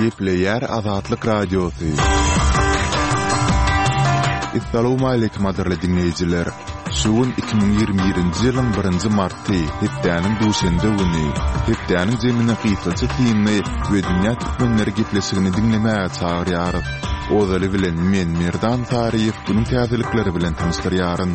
Gepleyer Azatlyk Radiosu. Assalamu alaykum aderli dinleyijiler. Şuun 2021-nji ýylyň 1-nji marty, hepdäniň duşende güni. Hepdäniň jemine gysgaça tiýimli we dünýä türkmenleri gepleşigini dinlemäge çagyrýar. Ozaly bilen men Merdan Taryýew bunyň täzelikleri bilen tanışdyrýaryn.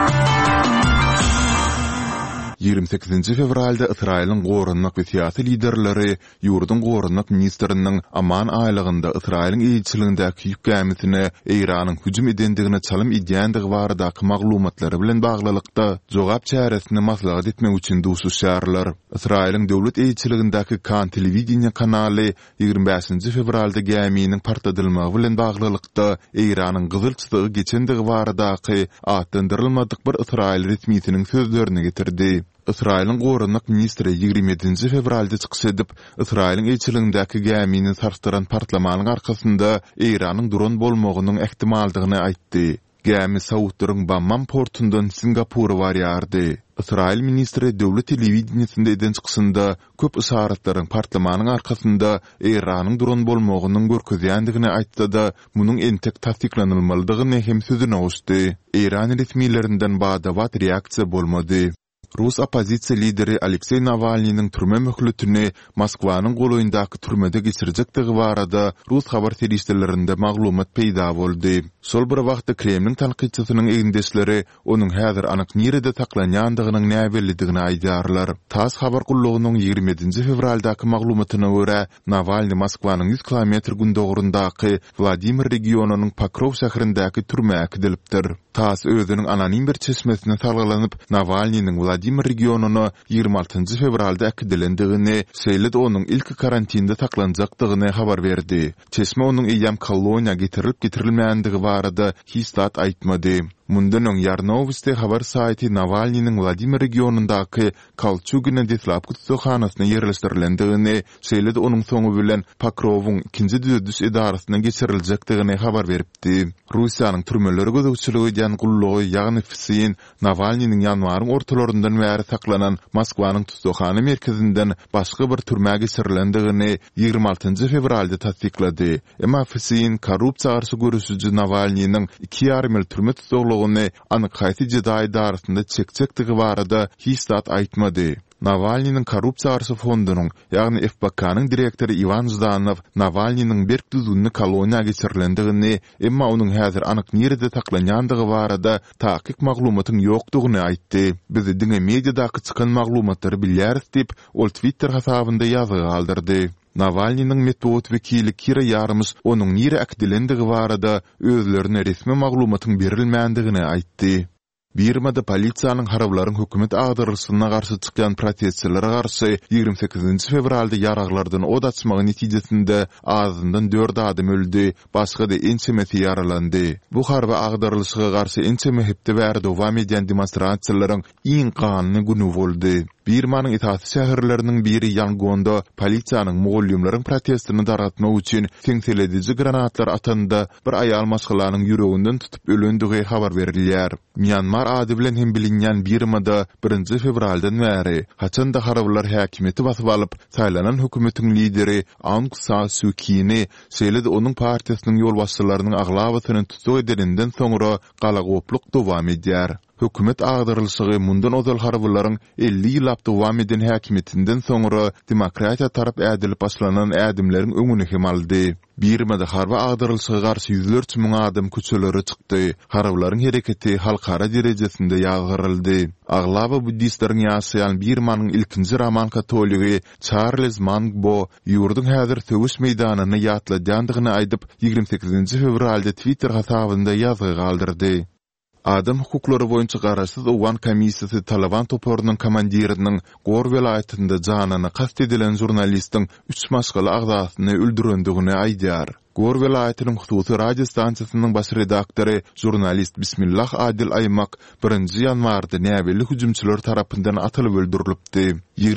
28 fevralda Israil'in gorunluk ve siyasi liderleri yurdun gorunluk ministerinin aman aylığında İsrail'in elçiliğindeki yük gemisine İran'ın hücum edendigine çalım edýändig barada maglumatları bilen baglalyqda jogap çäresini maslahat etmek üçin duşuşýarlar. İsrail'in döwlet elçiliğindeki Kan telewiziýa kanaly 25 fevralda geminiň partadylmagy bilen baglalyqda İran'ın gyzyl çytygy geçendigi baradaky atlandyrylmadyk bir İsrail resmiýetiniň sözlerini getirdi. İsrail'in gorunluk ministri 27 fevralda çykyş edip, İsrail'in elçiliğindeki gemini sarstıran partlamanyň arkasında İran'ın dron bolmagynyň ehtimaldygyny aýtdy. Gemi Sauddyň Bamman portundan Singapura barýardy. İsrail ministri döwlet telewiziýasynda eden çykysynda köp isaratlaryň partlamanyň arkasında İranyň dron bolmagynyň görkezýändigini aýtdy-da, munyň entek tasdiklanylmalydygyny hem sözüne goşdy. İran resmiýetlerinden badawat reaksiýa bolmady. Rus opozisiýa lideri Aleksey Navalnyň türme möhletini Moskwanyň goloýundaky türmede geçirjekdigi barada Rus habar serişlerinde maglumat peýda boldy. Sol bir wagtda Kremliň tanqidçisynyň egindeşleri onuň häzir anyk nerede taklanýandygynyň näbellidigini aýdarlar. TASS habar gullugynyň 27 fevraldaky maglumatyna görä, Navalny Moskwanyň 100 kilometr gündogrundaky Vladimir regionunyň Pokrov şäherindäki türmäge gidilipdir. TASS özüniň anonim bir çeşmesine salgylanyp Navalnyň Vladimir regionuny 26 fevralda akidilendigini, şeýle-de onuň ilki karantinda taklanjakdygyny habar berdi. Çeşme onuň eýam koloniýa getirilmänligi barada hiç zat aýtmady. Mundan öň Yarnovist'e habar saýty Navalnyň Vladimir regionundaky Kalçugina deslapky tutuşxanasyna ýerleşdirilendigini, şeýle-de onuň soňu bilen Pokrowyň ikinji düzüş edarasyna geçiriljakdygyny habar beripdi. Russiýanyň türmeleri gözegçiligi edýän gullugy ýagny FSIN Navalnyň ýanwaryň ortalaryndan bäri saklanan Moskwanyň tutuşxana merkezinden başga bir türmäge geçirilendigini 26 fevralda tasdiklady. Emma FSIN korrupsiýa garşy görüşüji Navalnyň 2,5 ýyl türme tutuşlugynda anyk haýsy jeda idarasynda çekçekdigi barada hiç zat aýtmady. Navalnyň korrupsiýa garşy fondunyň, ýagny FBK-nyň direktory Ivan Zdanov Navalnyň berk düzgünli koloniýa geçirilendigini, emma onuň häzir anyk nerede taklanýandygy barada taýyk maglumatyň ýokdugyny aýtdy. Biz diňe mediadaky çykan maglumatlary bilýäris diýip, ol Twitter hasabynda ýazygy galdyrdy. Navalnyň metbuat wekili Kira Yarmys onuň nire akdilendigi barada özlerine resmi maglumatyň berilmändigini aýtdy. Birmada polisiýanyň harablaryň hökümet agdarlysyna garşy çykýan protestçilere garşy 28 fevralda ýaraglardan od açmagy netijesinde azyndan 4 adam öldü, başga da ençemesi ýaralandy. Bu harba agdarlyşyga garşy ençeme hepde bäri dowam edýän demonstrasiýalaryň iň ganyny güni boldy. Birmanyň itaat şäherleriniň biri Yangonda polisiýanyň mugallimlaryň protestini daratmak üçin seňseledici granatlar atanda bir aýal maşgalanyň ýüreginden tutup ölendigi habar berilýär. Myanmar ady bilen hem bilinýän Birmada 1 fevraldan bäri haçanda harablar häkimeti basyp alyp saýlanan hökümetiň lideri Aung San Suu Kyi'ni, şeýle-de onuň partiýasynyň ýolbaşçylarynyň aglawatyny tutuk edilenden soňra galagoplyk dowam edýär. Hökümet agdarlyşygy mundan ozal harablaryň 50 ýyllap dowam eden häkimetinden soňra demokratiýa tarap ädilip başlanan ädimleriň öňüne hem aldy. Birmada harba agdarlyşyga garşy ýüzlerçe müň adam köçelere çykdy. Harablaryň hereketi halkara derejesinde ýazgyryldy. Aglawa buddistleriň ýaşaýan Birmanyň ilkinji Roman katoligi Charles Mangbo ýurdun häzir söwüş meýdanyny ýatladýandygyny aýdyp 28 fevralda Twitter hasabynda ýazygy galdyrdy. Adam hukuklary boýunça garaşsyz owan komissiýasy Taliban toporunyň komandiriniň Gor welaýatynda janyny kast edilen jurnalistiň 3 maşgaly agzasyny öldürendigini aýdýar. Gor welaýatynyň hususy radio stansiýasynyň baş redaktory jurnalist Bismillah Adil Aymak 1 ýanwarda näbeli hüjümçiler tarapyndan atylyp öldürilipdi.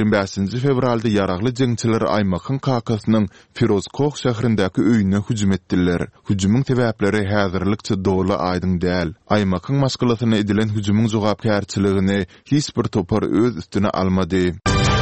25 fevralda ýaragly jeňçiler Aymakyň kakasynyň Firozkoh şäherindäki öýüne hüjüm etdiler. Hüjümüň sebäpleri häzirlikçe dogry aýdyň däl. Aymakyň maşgalasyna edilen hüjümüň jogapkärçiligini hiç bir topar öz üstüne almady.